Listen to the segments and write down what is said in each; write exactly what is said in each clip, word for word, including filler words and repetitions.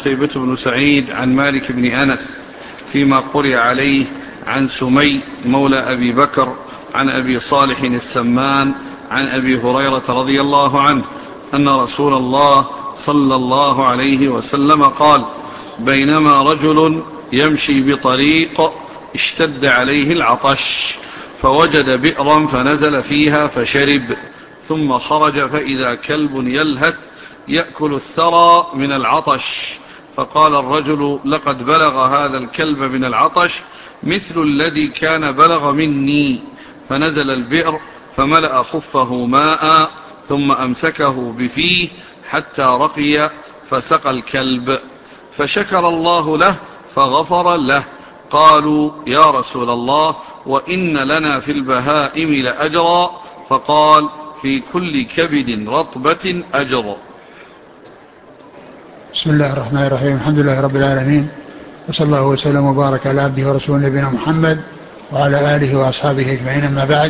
قتيبة بن سعيد عن مالك بن أنس فيما قرئ عليه عن سمي مولى أبي بكر عن أبي صالح السمان عن أبي هريرة رضي الله عنه أن رسول الله صلى الله عليه وسلم قال: بينما رجل يمشي بطريق اشتد عليه العطش فوجد بئرا فنزل فيها فشرب، ثم خرج فإذا كلب يلهث يأكل الثرى من العطش، فقال الرجل: لقد بلغ هذا الكلب من العطش مثل الذي كان بلغ مني، فنزل البئر فملأ خفه ماء ثم أمسكه بفيه حتى رقي فسقى الكلب، فشكر الله له فغفر له. قالوا: يا رسول الله، وإن لنا في البهائم لأجرا؟ فقال: في كل كبد رطبة أجر. بسم الله الرحمن الرحيم. الحمد لله رب العالمين، وصلى الله وسلم وبارك على عبده ورسوله نبينا محمد وعلى آله وأصحابه أجمعين، أما بعد.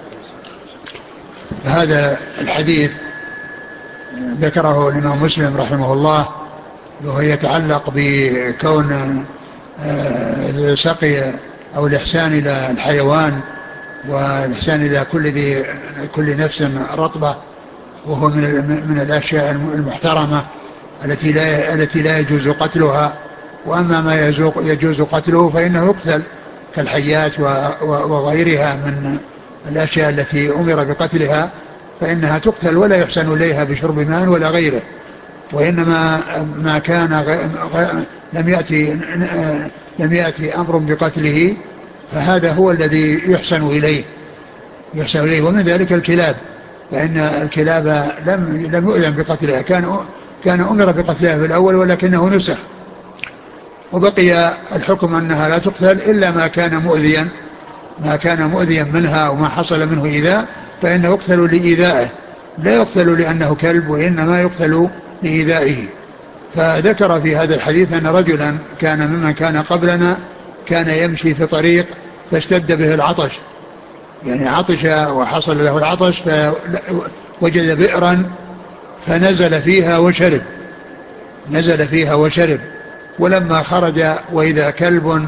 هذا الحديث ذكره الإمام مسلم رحمه الله، وهو يتعلق بكون السقي أو الإحسان إلى الحيوان والإحسان إلى كل ذي كل نفس رطبة، وهو من من الأشياء المحترمة التي لا التي لا يجوز قتلها. وأما ما يجوز قتله فإنه يقتل كالحيات وغيرها من الأشياء التي أمر بقتلها، فإنها تقتل ولا يحسن إليها بشرب ماء ولا غيره. وإنما ما كان لم يأتي لم يأتي أمر بقتله فهذا هو الذي يحسن إليه يحسن إليه ومن ذلك الكلاب، فإن الكلاب لم لم يؤذن بقتلها، كان كان أمر بقتلها في الأول ولكنه نسخ، وبقي الحكم أنها لا تقتل إلا ما كان مؤذيا ما كان مؤذيا منها وما حصل منه إيذاء، فإنه يقتل لإيذائه، لا يقتل لأنه كلب، وإنما يقتل لإيذائه. فذكر في هذا الحديث أن رجلا كان ممن كان قبلنا كان يمشي في طريق فاشتد به العطش، يعني عطش وحصل له العطش فوجد بئرا فنزل فيها وشرب نزل فيها وشرب ولما خرج وإذا كلب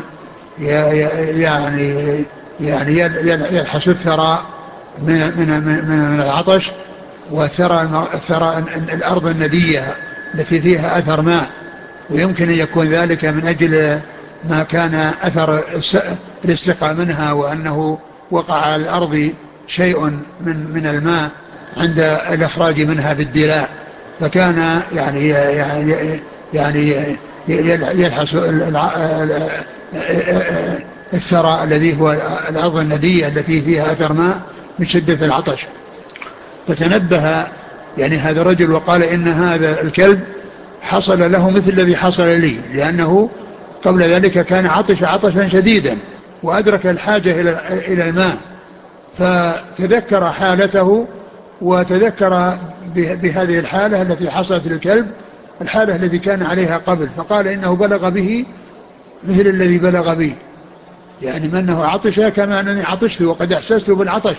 يعني يعني يلحس الثرى من من من العطش، وثرى الثرى الأرض الندية التي فيها أثر ماء، ويمكن أن يكون ذلك من أجل ما كان أثر الاستقاء منها، وأنه وقع على الأرض شيء من من الماء عند الإخراج منها بالدلاء، فكان يعني يعني يعني يلحس الثرى الذي هو الأرض الندية التي فيها أثر ماء من شدة العطش. فتنبه يعني هذا الرجل وقال: إن هذا الكلب حصل له مثل الذي حصل لي، لأنه قبل ذلك كان عطش عطشا شديدا وأدرك الحاجة إلى الماء، فتذكر حالته وتذكر بهذه الحالة التي حصلت للكلب الحالة التي كان عليها قبل، فقال: إنه بلغ به مثل الذي بلغ بي، يعني من أنه عطش كما أنني عطشت وقد أحسست بالعطش.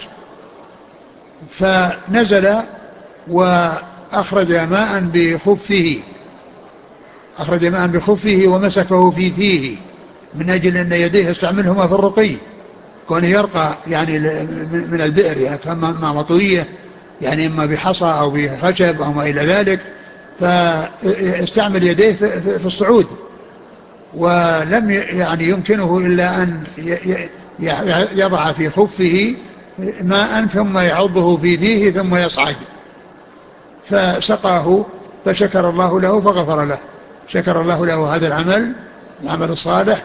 فنزل وأخرج ماء بخفه أخرج ماء بخفه ومسكه في فيه، من أجل أن يديه يستعملهما في الرقي، كونه يرقى يعني من البئر يعني كما مطوية، يعني إما بحصى أو بخشب أو ما إلى ذلك، فاستعمل يديه في الصعود، ولم يعني يمكنه إلا أن يضع في خفه ماء ثم يعضه في فيه ثم يصعد، فسقاه فشكر الله له فغفر له. شكر الله له هذا العمل العمل الصالح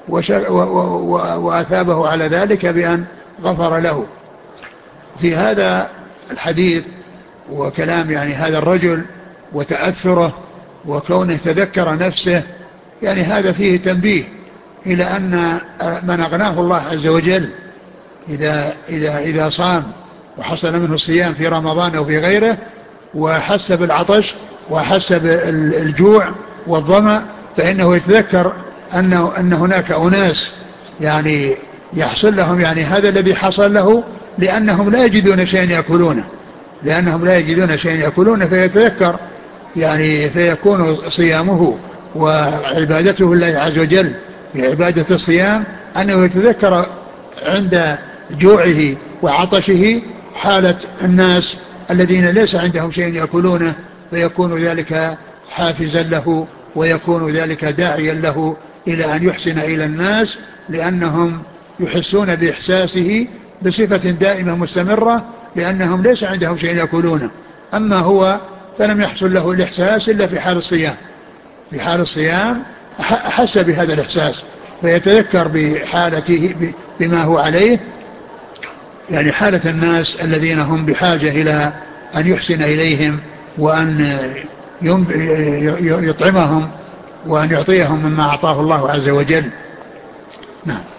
وأثابه على ذلك بأن غفر له. في هذا الحديث وكلام يعني هذا الرجل وتأثره وكونه تذكر نفسه، يعني هذا فيه تنبيه إلى أن من أغناه الله عز وجل إذا, إذا, إذا صام وحصل منه الصيام في رمضان أو في غيره وحس بالعطش وحس بالجوع والظمأ، فإنه يتذكر أنه أن هناك أناس يعني يحصل لهم يعني هذا الذي حصل له لأنهم لا يجدون شيئا يأكلونه لأنهم لا يجدون شيئا يأكلونه فيتذكر يعني فيكون صيامه وعبادته الله عز وجل بعبادة الصيام أنه يتذكر عند جوعه وعطشه حالة الناس الذين ليس عندهم شيء يأكلونه، فيكون ذلك حافزا له ويكون ذلك داعيا له إلى أن يحسن إلى الناس، لأنهم يحسون بإحساسه بصفة دائمة مستمرة، لأنهم ليس عندهم شيء يأكلونه. أما هو فلم يحصل له الإحساس إلا في حال الصيام، في حال الصيام أحس بهذا الإحساس فيتذكر بحالته بما هو عليه، يعني حالة الناس الذين هم بحاجة إلى أن يحسن إليهم وأن يطعمهم وأن يعطيهم مما أعطاه الله عز وجل. نعم.